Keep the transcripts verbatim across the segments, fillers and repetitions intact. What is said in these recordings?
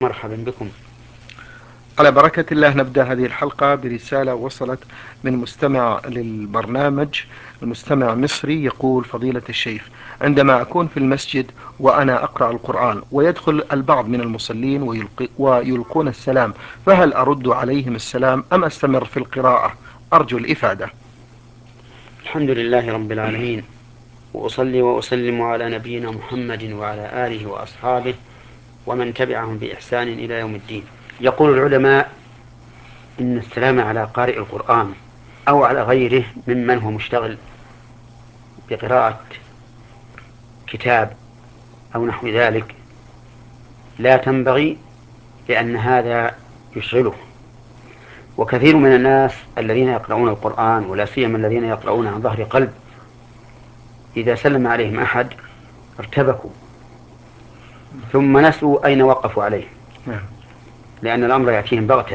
مرحبا بكم. على بركة الله نبدأ هذه الحلقة برسالة وصلت من مستمع للبرنامج. المستمع مصري يقول: فضيلة الشيخ، عندما أكون في المسجد وأنا أقرأ القرآن ويدخل البعض من المصلين ويلقي ويلقون السلام، فهل أرد عليهم السلام أم أستمر في القراءة؟ أرجو الإفادة. الحمد لله رب العالمين، وأصلي وأسلم على نبينا محمد وعلى آله وأصحابه ومن تبعهم بإحسان إلى يوم الدين. يقول العلماء إن السلام على قارئ القرآن أو على غيره ممن هو مشتغل بقراءة كتاب أو نحو ذلك لا تنبغي، لأن هذا يشغله. وكثير من الناس الذين يقرؤون القرآن ولا سيما الذين يقرؤون عن ظهر قلب إذا سلم عليهم أحد ارتبكوا ثم نسوا أين وقفوا عليه، لأن الأمر يأتيهم بغتة،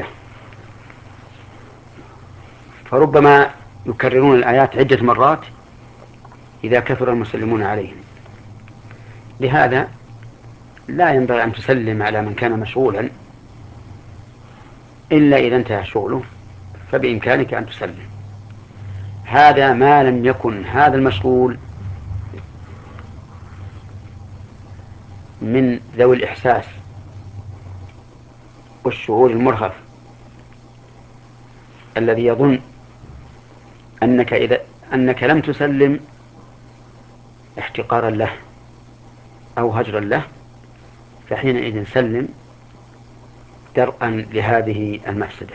فربما يكررون الآيات عدة مرات إذا كثر المسلمون عليهم. لهذا لا ينبغي أن تسلم على من كان مشغولا إلا إذا انتهى شغله، فبإمكانك أن تسلم. هذا ما لم يكن هذا المشغول من ذوي الإحساس والشعور المرهف الذي يظن أنك إذا أنك لم تسلم احتقارا له أو هجرا له، فحينئذ سلم درءا لهذه المفسدة.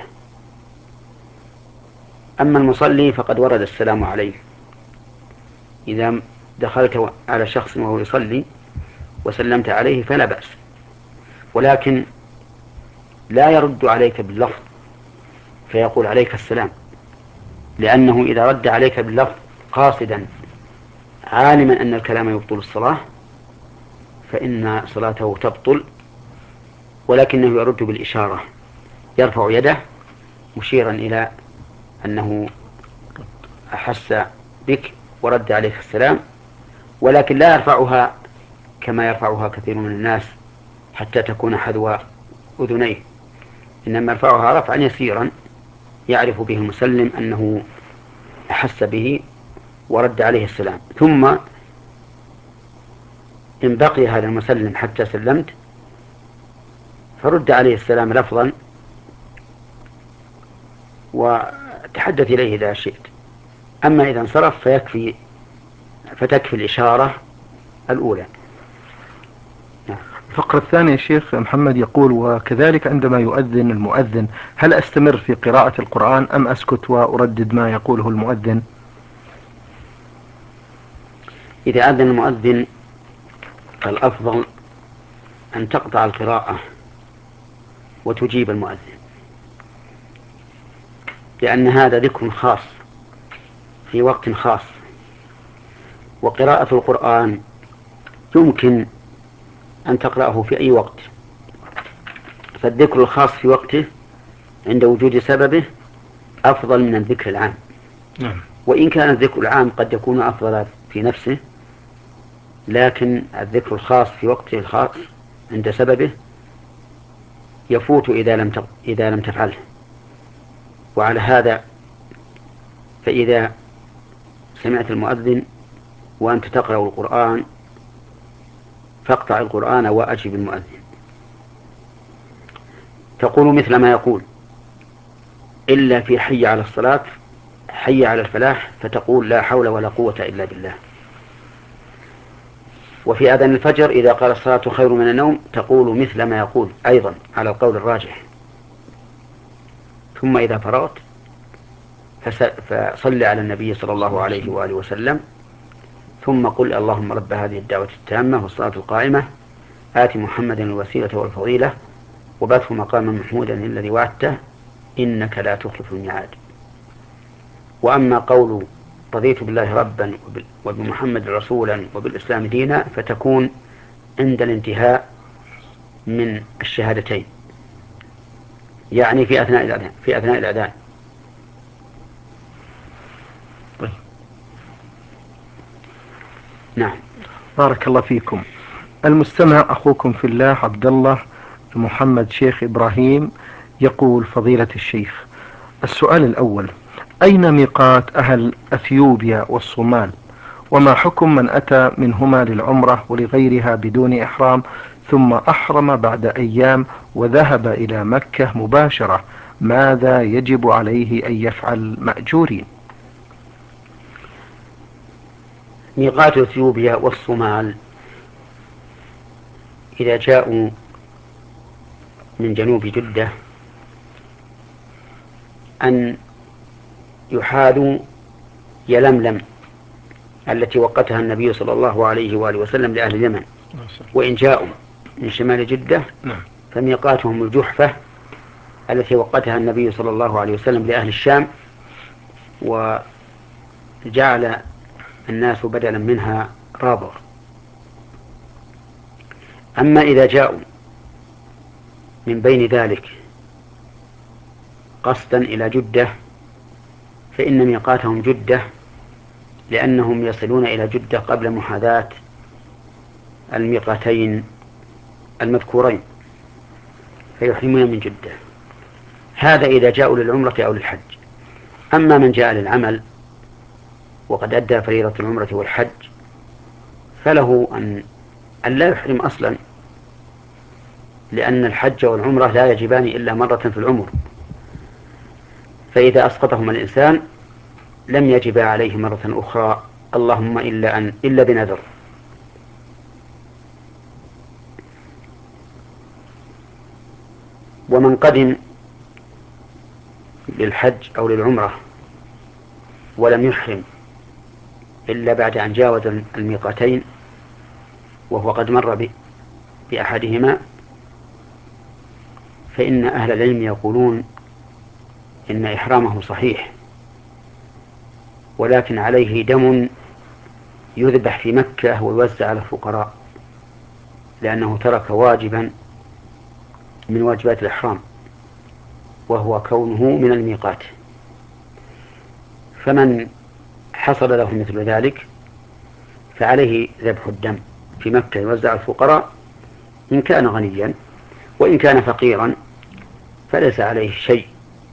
أما المصلي فقد ورد السلام عليه. إذا دخلت على شخص وهو يصلي وسلمت عليه فلا بأس، ولكن لا يرد عليك باللفظ فيقول عليك السلام، لأنه إذا رد عليك باللفظ قاصدا عالما أن الكلام يبطل الصلاة فإن صلاته تبطل، ولكنه يرد بالإشارة، يرفع يده مشيرا إلى أنه أحس بك ورد عليك السلام، ولكن لا يرفعها كما يرفعها كثير من الناس حتى تكون حذو أذنيه، إنما يرفعها رفعا يسيرا يعرف به المسلم أنه أحس به ورد عليه السلام. ثم إن بقي هذا المسلم حتى سلمت فرد عليه السلام لفظا وتحدث إليه إذا شئت. أما إذا انصرف فيكفي فتكفي الإشارة الأولى. الفقرة الثانية شيخ محمد يقول: وكذلك عندما يؤذن المؤذن، هل أستمر في قراءة القرآن أم أسكت وأردد ما يقوله المؤذن؟ إذا أذن المؤذن فالأفضل أن تقطع القراءة وتجيب المؤذن، لأن هذا ذكر خاص في وقت خاص، وقراءة القرآن يمكن أن تقرأه في أي وقت، فالذكر الخاص في وقته عند وجود سببه أفضل من الذكر العام. نعم. وإن كان الذكر العام قد يكون أفضل في نفسه، لكن الذكر الخاص في وقته الخاص عند سببه يفوت إذا لم إذا لم تفعله. وعلى هذا فإذا سمعت المؤذن وأنت تقرأ القرآن فاقطع القرآن وأجب المؤذن، تقول مثل ما يقول، إلا في حي على الصلاة حي على الفلاح فتقول لا حول ولا قوة إلا بالله. وفي أذان الفجر إذا قال الصلاة خير من النوم تقول مثل ما يقول أيضا على القول الراجح. ثم إذا فرغت فصل على النبي صلى الله عليه وآله وسلم، ثم قل اللهم رب هذه الدعوة التامة والصلاة القائمة آت محمدا الوسيلة والفضيلة وبعثه مقاما محمودا الذي وعدته إنك لا تخلف الميعاد. وأما قول رضيت بالله ربا وبمحمد رسولا وبالإسلام دينا فتكون عند الانتهاء من الشهادتين، يعني في أثناء الأذان في أثناء الأذان. طيب. نعم. بارك الله فيكم. المستمع أخوكم في الله عبد الله محمد شيخ إبراهيم يقول فضيلة الشيخ: السؤال الأول: أين ميقات أهل أثيوبيا والصومال؟ وما حكم من أتى منهما للعمرة ولغيرها بدون إحرام ثم أحرم بعد أيام وذهب إلى مكة مباشرة؟ ماذا يجب عليه أن يفعل مأجورين؟ ميقات اثيوبيا والصومال إذا جاءوا من جنوب جدة أن يحاذوا يلملم التي وقتها النبي صلى الله عليه وآله وسلم لأهل اليمن. وإن جاءوا من شمال جدة فميقاتهم الجحفة التي وقتها النبي صلى الله عليه وسلم لأهل الشام، وجعل الناس بدلا منها رابغ. أما إذا جاءوا من بين ذلك قصدا إلى جدة فإن ميقاتهم جدة، لأنهم يصلون إلى جدة قبل محاذاة الميقاتين المذكورين فيحرمون من جدة. هذا إذا جاءوا للعمرة أو للحج. أما من جاء للعمل وقد أدى فريضة العمرة والحج فله أن أن لا يحرم أصلا، لأن الحج والعمرة لا يجبان إلا مرة في العمر، فإذا أسقطهما الإنسان لم يجب عليه مرة أخرى، اللهم إلا أن إلا بنذر. ومن قدم للحج أو للعمرة ولم يحرم إلا بعد أن جاوز الميقاتين وهو قد مر بأحدهما، فإن أهل العلم يقولون إن إحرامه صحيح، ولكن عليه دم يذبح في مكة ويوزع على الفقراء، لأنه ترك واجبا من واجبات الإحرام وهو كونه من الميقات. فمن حصل له مثل ذلك فعليه ذبح الدم في مكة يوزع على الفقراء إن كان غنيا، وإن كان فقيرا فليس عليه شيء،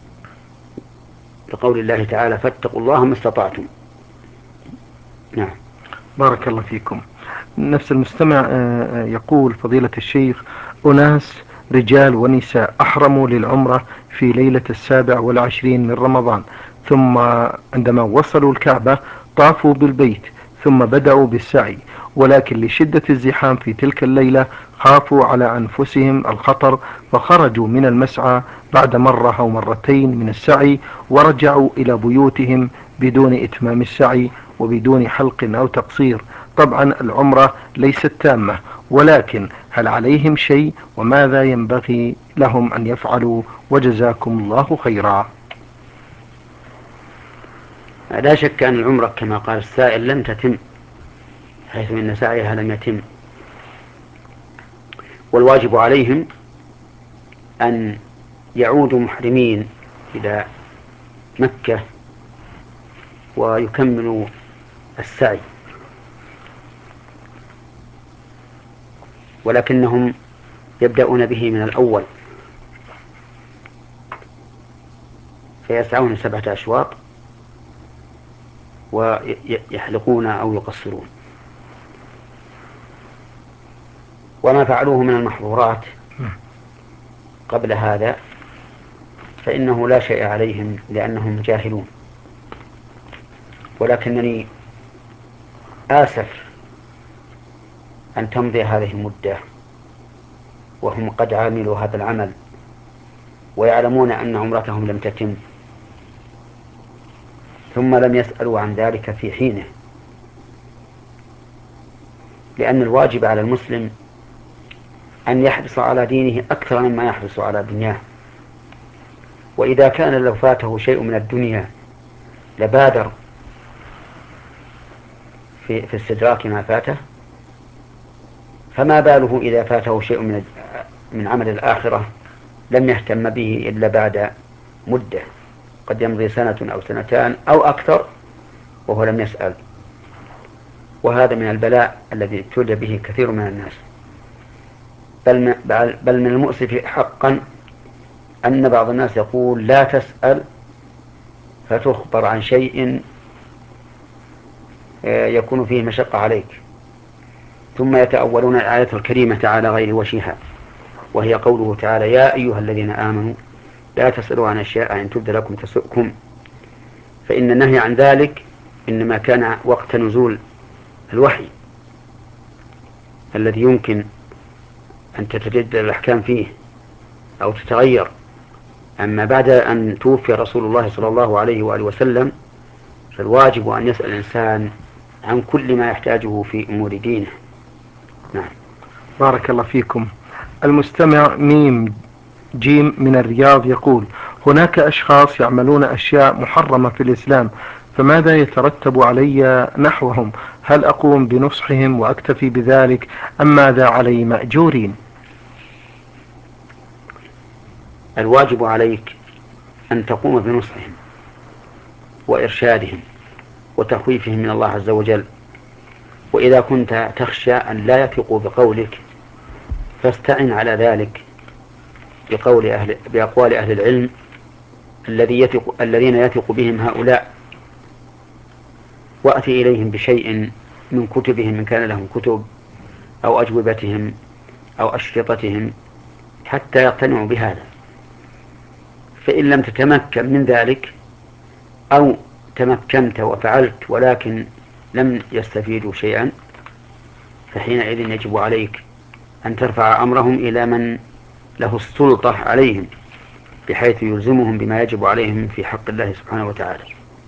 لقول الله تعالى فاتقوا الله ما استطعتم. نعم. بارك الله فيكم. نفس المستمع يقول فضيلة الشيخ: أناس رجال ونساء أحرموا للعمرة في ليلة السابع والعشرين من رمضان، ثم عندما وصلوا الكعبة طافوا بالبيت ثم بدأوا بالسعي، ولكن لشدة الزحام في تلك الليلة خافوا على أنفسهم الخطر فخرجوا من المسعى بعد مرة أو مرتين من السعي ورجعوا إلى بيوتهم بدون إتمام السعي وبدون حلق أو تقصير. طبعا العمرة ليست تامة، ولكن هل عليهم شيء وماذا ينبغي لهم أن يفعلوا؟ وجزاكم الله خيرا. لا شك أن العمرة كما قال السائل لم تتم، حيث إن سعيها لم يتم، والواجب عليهم أن يعودوا محرمين إلى مكة ويكملوا السعي، ولكنهم يبدأون به من الأول فيسعون سبعة أشواط ويحلقون أو يقصرون. وما فعلوه من المحظورات قبل هذا فإنه لا شيء عليهم لأنهم جاهلون، ولكنني آسف أن تمضي هذه المدة وهم قد عملوا هذا العمل ويعلمون أن عمرتهم لم تتم، ثم لم يسألوا عن ذلك في حينه، لأن الواجب على المسلم أن يحرص على دينه أكثر مما يحرص على دنياه. وإذا كان لو فاته شيء من الدنيا لبادر في, في استدراك ما فاته، فما باله إذا فاته شيء من من عمل الآخرة لم يهتم به إلا بعد مدة، قد يمضي سنة أو سنتان أو أكثر وهو لم يسأل. وهذا من البلاء الذي ابتلي به كثير من الناس. بل بل من المؤسف حقا أن بعض الناس يقول لا تسأل فتخبر عن شيء يكون فيه مشقة عليك، ثم يتأولون الآية الكريمة على غير وجهها، وهي قوله تعالى: يا أيها الذين آمنوا لا تسألوا عن أشياء إن تبد لكم تسؤكم. فإن النهي عن ذلك إنما كان وقت نزول الوحي الذي يمكن أن تتجدد الأحكام فيه أو تتغير. أما بعد أن توفي رسول الله صلى الله عليه وآله وسلم فالواجب أن يسأل الإنسان عن كل ما يحتاجه في أمور دينه. نعم. بارك الله فيكم. المستمع ميم جيم من الرياض يقول: هناك أشخاص يعملون أشياء محرمة في الإسلام، فماذا يترتب علي نحوهم؟ هل أقوم بنصحهم وأكتفي بذلك أم ماذا علي مأجورين؟ الواجب عليك أن تقوم بنصحهم وإرشادهم وتخويفهم من الله عز وجل، وإذا كنت تخشى أن لا يثقوا بقولك فاستعن على ذلك بقول أهل بأقوال أهل العلم الذي يثق الذين يثق بهم هؤلاء، وأتي إليهم بشيء من كتبهم إن كان لهم كتب أو أجوبتهم أو أشرطتهم حتى يقتنعوا بهذا. فإن لم تتمكن من ذلك أو تمكنت وفعلت ولكن لم يستفيدوا شيئا فحينئذ يجب عليك أن ترفع أمرهم إلى من له السلطة عليهم بحيث يلزمهم بما يجب عليهم في حق الله سبحانه وتعالى.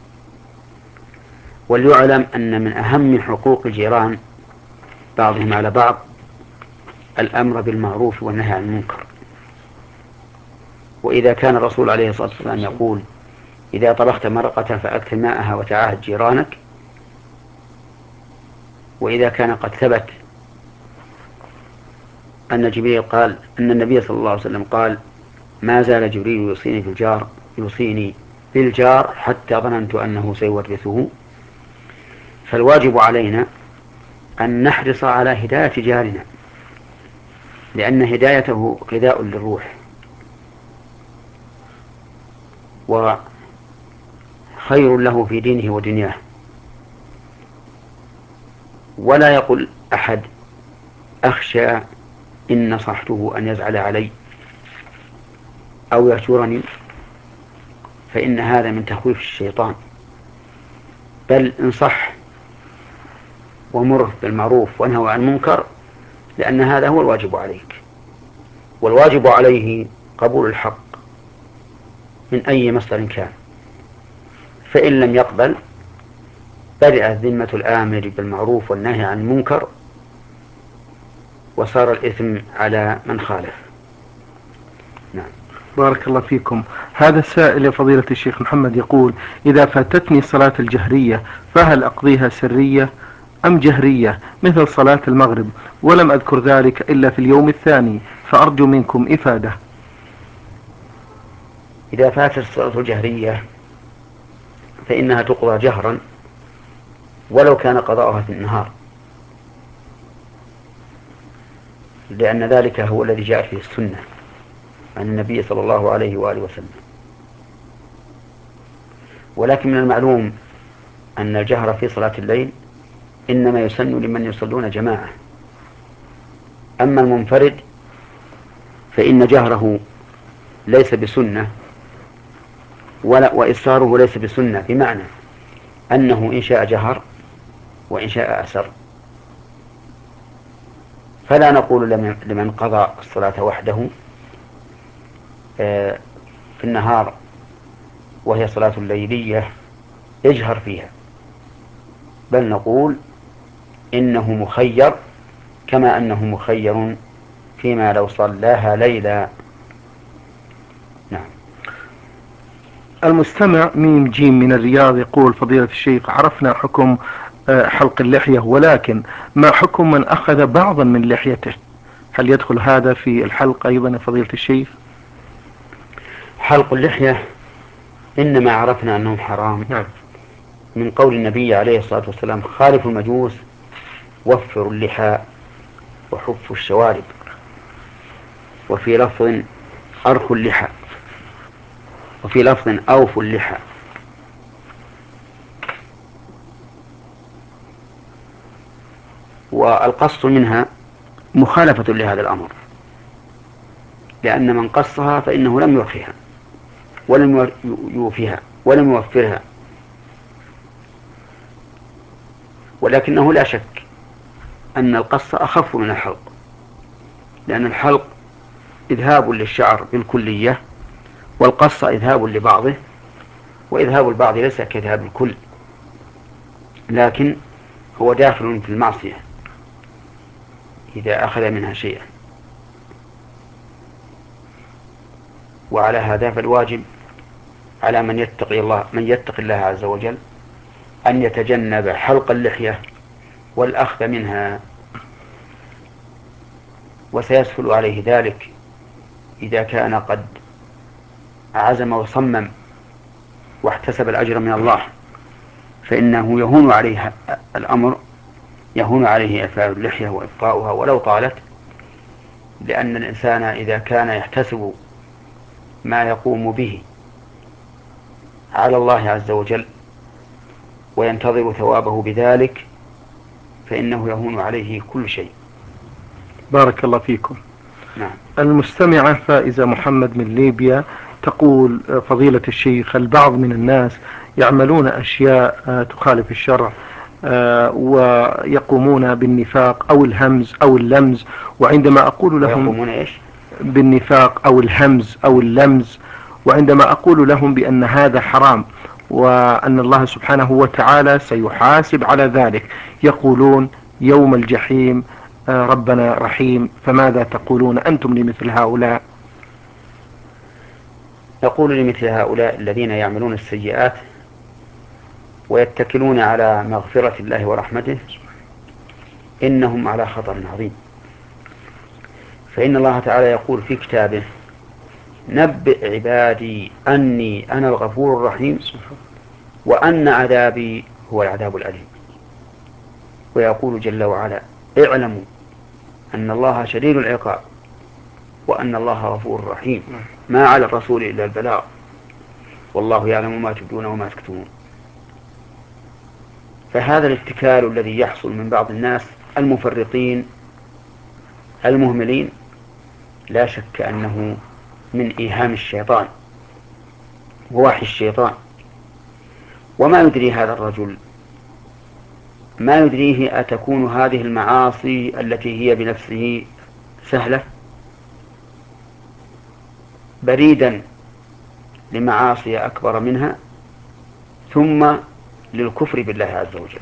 وليعلم أن من أهم حقوق الجيران بعضهم على بعض الأمر بالمعروف والنهي عن المنكر. وإذا كان الرسول عليه الصلاة والسلام يقول: إذا طبخت مرقة فأكثر ماءها وتعاهد جيرانك، وإذا كان قد ثبت أن جبريل قال أن النبي صلى الله عليه وسلم قال: ما زال جبريل يوصيني في الجار يوصيني بالجار حتى ظننت أنه سيورثه، فالواجب علينا أن نحرص على هداية جارنا، لأن هدايته غذاء للروح وخير له في دينه ودنياه. ولا يقول أحد: أخشى إن نصحته أن يزعل علي أو يهجرني، فإن هذا من تخويف الشيطان، بل انصح ومره بالمعروف وانهوا عن المنكر، لأن هذا هو الواجب عليك. والواجب عليه قبول الحق من أي مصدر كان، فإن لم يقبل برئت ذمة الآمر بالمعروف والنهي عن المنكر وصار الإثم على من خالف. نعم. بارك الله فيكم. هذا السائل يا فضيلة الشيخ محمد يقول: إذا فاتتني صلاة الجهرية فهل أقضيها سرية أم جهرية مثل صلاة المغرب، ولم أذكر ذلك إلا في اليوم الثاني، فأرجو منكم إفادة. إذا فاتت الصلاة الجهرية فإنها تقضى جهرا ولو كان قضاؤها في النهار، لأن ذلك هو الذي جاء فيه السنة عن النبي صلى الله عليه وآله وسلم. ولكن من المعلوم أن الجهر في صلاة الليل إنما يسن لمن يصلون جماعة. أما المنفرد فإن جهره ليس بسنة ولا وإصراره ليس بسنة، بمعنى أنه إن شاء جهر وإن شاء أسر. فلا نقول لمن قضى الصلاة وحده في النهار وهي صلاة الليلية يجهر فيها، بل نقول إنه مخير كما أنه مخير فيما لو صلاها ليلا. نعم. المستمع ميم جيم من الرياض يقول: فضيلة الشيخ، عرفنا حكم حلق اللحية، ولكن ما حكم من أخذ بعضا من لحيته؟ هل يدخل هذا في الحلق أيضا يا فضيلة الشيخ؟ حلق اللحية إنما عرفنا أنه حرام نعم. من قول النبي عليه الصلاة والسلام: خالفوا المجوس وفروا اللحى وحفوا الشوارب. وفي لفظ أرخوا اللحى، وفي لفظ أوفوا اللحى. والقص منها مخالفة لهذا الأمر، لأن من قصها فإنه لم يوفيها ولم يوفيها ولم يوفرها، ولكنه لا شك أن القص أخف من الحلق، لأن الحلق إذهاب للشعر بالكلية، والقص إذهاب لبعضه، وإذهاب البعض ليس كإذهاب الكل، لكن هو داخل في المعصية إذا أخذ منها شيئا. وعلى هذا فالواجب على من يتقي الله من يتقي الله عز وجل أن يتجنب حلق اللحية والأخذ منها، وسيسهل عليه ذلك إذا كان قد عزم وصمم واحتسب الأجر من الله، فإنه يهون عليه الأمر، يهون عليه إعفاء اللحية وإبقاؤها ولو طالت، لأن الإنسان إذا كان يحتسب ما يقوم به على الله عز وجل وينتظر ثوابه بذلك فإنه يهون عليه كل شيء. بارك الله فيكم. نعم. المستمعة فائزة محمد من ليبيا تقول: فضيلة الشيخ، البعض من الناس يعملون أشياء تخالف الشرع ويقومون بالنفاق أو الهمز أو اللمز، وعندما أقول لهم ويقومون إيش؟ بالنفاق أو الهمز أو اللمز، وعندما أقول لهم بأن هذا حرام وأن الله سبحانه وتعالى سيحاسب على ذلك، يقولون يوم الجحيم ربنا رحيم، فماذا تقولون أنتم لمثل هؤلاء؟ نقول لمثل هؤلاء الذين يعملون السيئات ويتكلون على مغفرة الله ورحمته إنهم على خطر عظيم، فإن الله تعالى يقول في كتابه: نبئ عبادي أني أنا الغفور الرحيم وأن عذابي هو العذاب الأليم. ويقول جل وعلا: اعلموا أن الله شديد العقاب وأن الله غفور رحيم، ما على الرسول إلا البلاغ والله يعلم ما تبدون وما تكتمون. فهذا الاتكال الذي يحصل من بعض الناس المفرطين المهملين لا شك أنه من إيهام الشيطان ووحي الشيطان. وما يدري هذا الرجل، ما يدريه أتكون هذه المعاصي التي هي بنفسه سهلة بريدا لمعاصي أكبر منها ثم للكفر بالله عز وجل.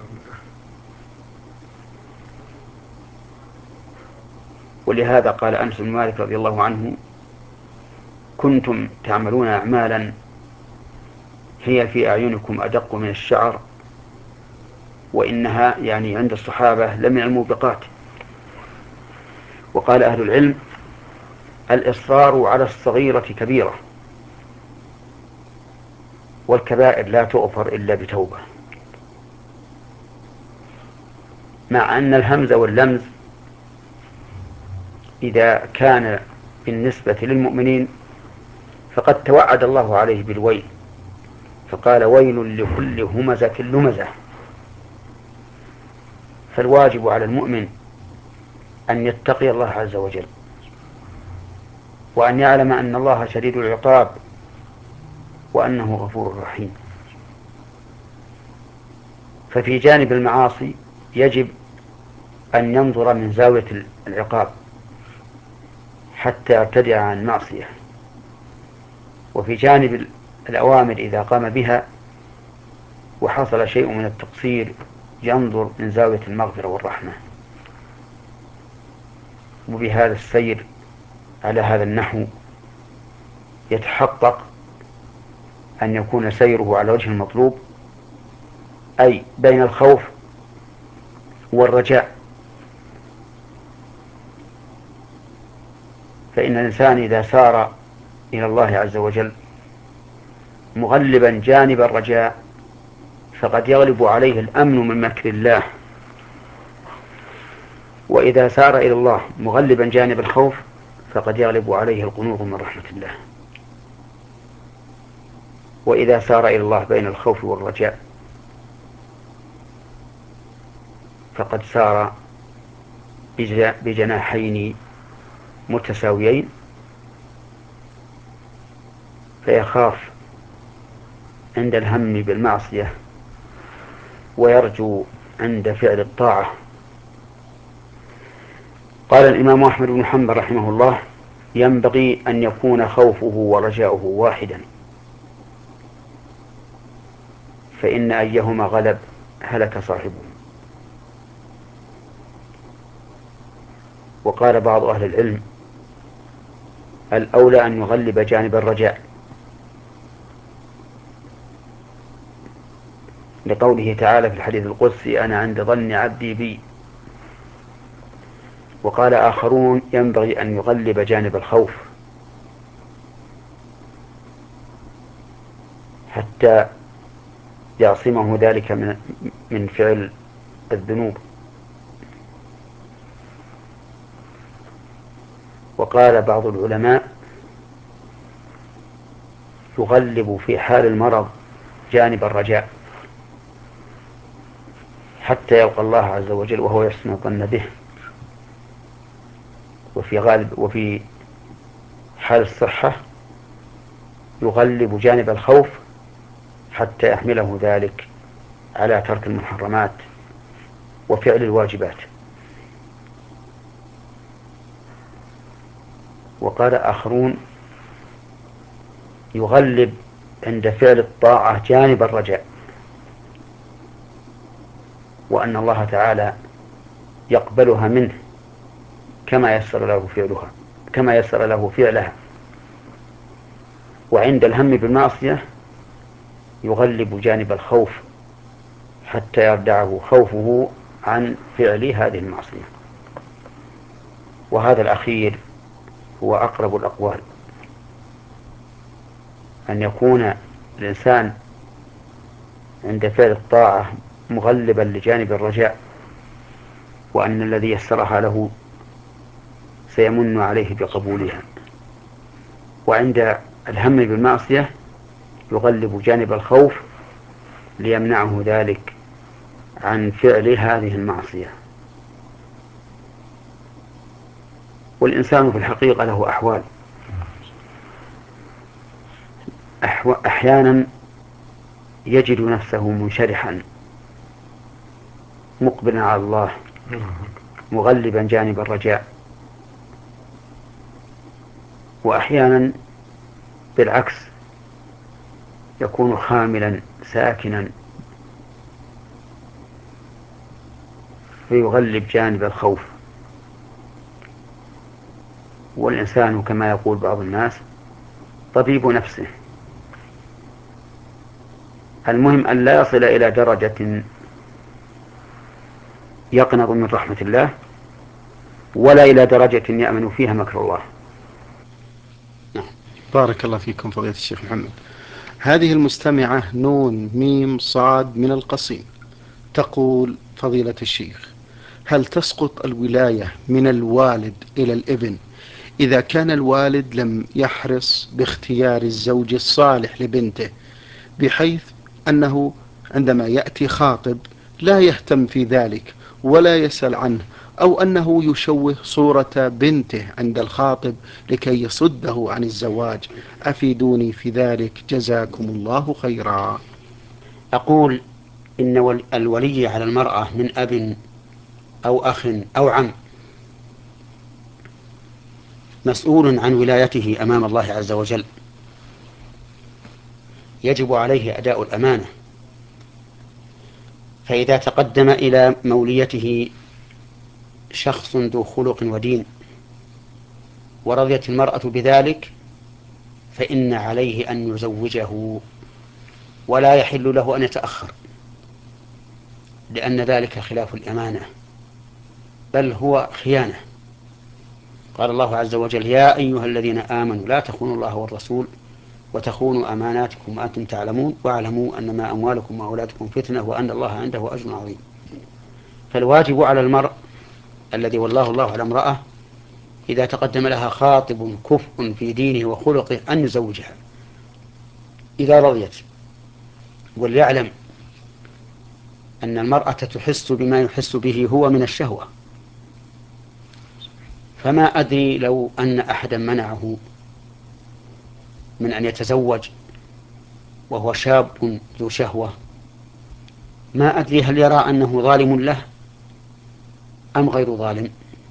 ولهذا قال أنس بن مالك رضي الله عنه: كنتم تعملون أعمالا هي في أعينكم أدق من الشعر وإنها يعني عند الصحابة لمن الموبقات. وقال أهل العلم: الإصرار على الصغيرة كبيرة، والكبائر لا تغفر إلا بتوبة. مع أن الهمز واللمز إذا كان بالنسبة للمؤمنين فقد توعد الله عليه بالويل، فقال: ويل لكل همزة لمزة. فالواجب على المؤمن أن يتقي الله عز وجل وأن يعلم أن الله شديد العقاب وأنه غفور رحيم. ففي جانب المعاصي يجب أن ينظر من زاوية العقاب حتى يرتدع عن المعصية، وفي جانب الأوامر إذا قام بها وحصل شيء من التقصير ينظر من زاوية المغفرة والرحمة. وبهذا السير على هذا النحو يتحقق أن يكون سيره على وجه المطلوب، أي بين الخوف والرجاء. فإن الإنسان إذا سار إلى الله عز وجل مغلبا جانب الرجاء فقد يغلب عليه الأمن من مكر الله، وإذا سار إلى الله مغلبا جانب الخوف فقد يغلب عليه القنوط من رحمة الله. وإذا سار إلى الله بين الخوف والرجاء فقد سار بجناحين متساويين، فيخاف عند الهم بالمعصية ويرجو عند فعل الطاعة. قال الإمام أحمد بن حنبل رحمه الله: ينبغي أن يكون خوفه ورجاؤه واحدا، فإن أيهما غلب هلك صاحبه. وقال بعض أهل العلم: الأولى أن يغلب جانب الرجاء، لقوله تعالى في الحديث القدسي: أنا عند ظن عبدي بي. وقال آخرون: ينبغي أن يغلب جانب الخوف حتى يعصمه ذلك من من فعل الذنوب. وقال بعض العلماء: يغلب في حال المرض جانب الرجاء حتى يلقى الله عز وجل وهو يحسن الظن به. وفي غالب وفي حال الصحة يغلب جانب الخوف حتى يحمله ذلك على ترك المحرمات وفعل الواجبات. وقال آخرون: يغلب عند فعل الطاعة جانب الرجاء، وأن الله تعالى يقبلها منه كما يسر له فعلها كما يسر له فعلها. وعند الهم بالمعصية يغلب جانب الخوف حتى يردعه خوفه عن فعل هذه المعصية. وهذا الأخير هو أقرب الأقوال، أن يكون الإنسان عند فعل الطاعة مغلبا لجانب الرجاء، وأن الذي يسرها له سيمن عليه بقبولها. وعند الهم بالمعصية يغلب جانب الخوف ليمنعه ذلك عن فعل هذه المعصية. والإنسان في الحقيقة له أحوال، أحيانا يجد نفسه منشرحا مقبلا على الله مغلبا جانب الرجاء، وأحيانا بالعكس يكون خاملا ساكنا فيغلب جانب الخوف. والإنسان كما يقول بعض الناس طبيب نفسه. المهم أن لا يصل إلى درجة يقنط من رحمة الله، ولا إلى درجة يأمن فيها مكر الله. نعم. بارك الله فيكم فضيلة الشيخ محمد. هذه المستمعة نون ميم صاد من القصيم تقول: فضيلة الشيخ، هل تسقط الولاية من الوالد إلى الابن إذا كان الوالد لم يحرص باختيار الزوج الصالح لبنته، بحيث أنه عندما يأتي خاطب لا يهتم في ذلك ولا يسأل عنه، أو أنه يشوه صورة بنته عند الخاطب لكي يصده عن الزواج؟ أفيدوني في ذلك جزاكم الله خيرا. أقول إن الولي على المرأة من أب أو أخ أو عم مسؤول عن ولايته أمام الله عز وجل، يجب عليه أداء الأمانة. فإذا تقدم إلى موليته شخص ذو خلق ودين ورضيت المرأة بذلك فإن عليه أن يزوجه، ولا يحل له أن يتأخر، لأن ذلك خلاف الأمانة بل هو خيانة. قال الله عز وجل: يا أيها الذين آمنوا لا تخونوا الله والرسول وتخونوا أماناتكم وأنتم تعلمون واعلموا أنما أموالكم وأولادكم فتنة وأن الله عنده أجر عظيم. فالواجب على المرء الذي والله الله على امرأة إذا تقدم لها خاطب كفء في دينه وخلقه أن يزوجها إذا رضيت. وليعلم أن المرأة تحس بما يحس به هو من الشهوة، فما أدري لو أن أحدا منعه من أن يتزوج وهو شاب ذو شهوة، ما أدري هل يرى أنه ظالم له أم غير ظالم.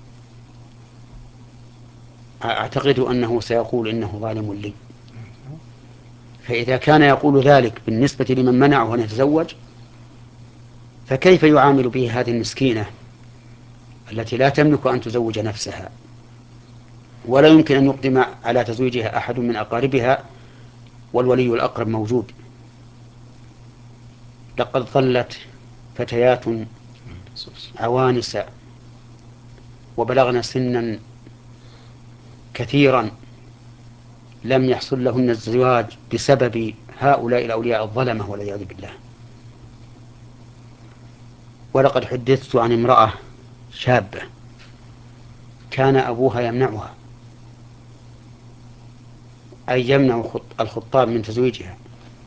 أعتقد أنه سيقول إنه ظالم لي. فإذا كان يقول ذلك بالنسبة لمن منعه أن يتزوج، فكيف يعامل به هذه المسكينة التي لا تملك أن تزوج نفسها ولا يمكن أن يقدم على تزويجها أحد من أقاربها والولي الأقرب موجود؟ لقد ظلت فتيات عوانس وبلغن سنا كثيرا لم يحصل لهن الزواج بسبب هؤلاء الأولياء الظلمة والعياذ بالله. ولقد حدثت عن امرأة شابة كان أبوها يمنعها، أي يمنع الخطاب من تزويجها،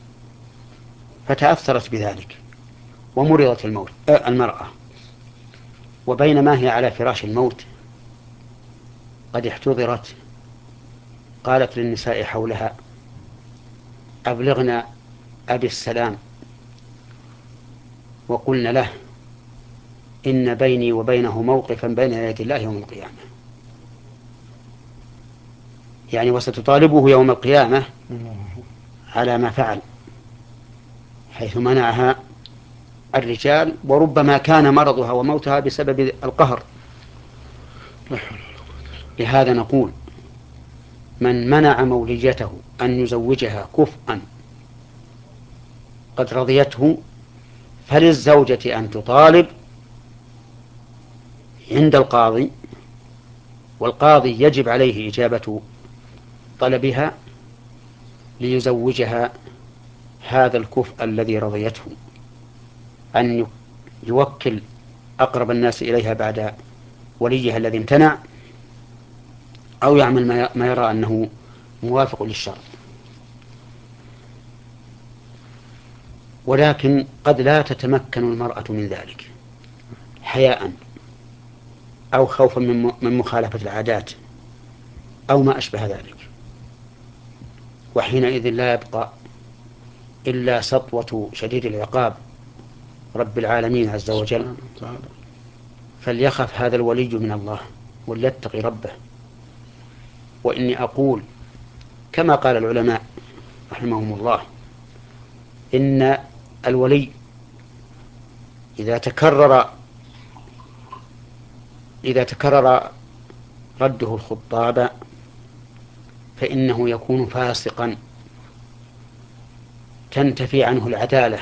فتأثرت بذلك ومرضت الموت أه المرأة. وبينما هي على فراش الموت قد احتضرت قالت للنساء حولها: أبلغنا أبي السلام وقلنا له إن بيني وبينه موقفا بين يدي الله يوم القيامة. يعني وستطالبه يوم القيامة على ما فعل، حيث منعها الرجال، وربما كان مرضها وموتها بسبب القهر. لهذا نقول: من منع موليته أن يزوجها كفءا قد رضيته، فللزوجة أن تطالب عند القاضي، والقاضي يجب عليه إجابة طلبها ليزوجها هذا الكفء الذي رضيته، أن يوكل أقرب الناس إليها بعد وليها الذي امتنع، أو يعمل ما يرى أنه موافق للشرع. ولكن قد لا تتمكن المرأة من ذلك حياء أو خوفا من مخالفة العادات أو ما أشبه ذلك، وحينئذ لا يبقى إلا سطوة شديد العقاب رب العالمين عز وجل. فليخف هذا الولي من الله وليتقي ربه. وإني أقول كما قال العلماء رحمهم الله: إن الولي إذا تكرر إذا تكرر رده الخطاب فإنه يكون فاسقا تنتفي عنه العدالة،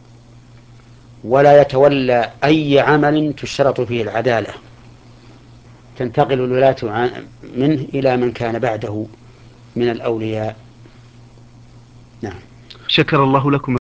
ولا يتولى أي عمل تشترط فيه العدالة، تنتقل الولاة منه إلى من كان بعده من الأولياء. نعم. شكر الله لكم.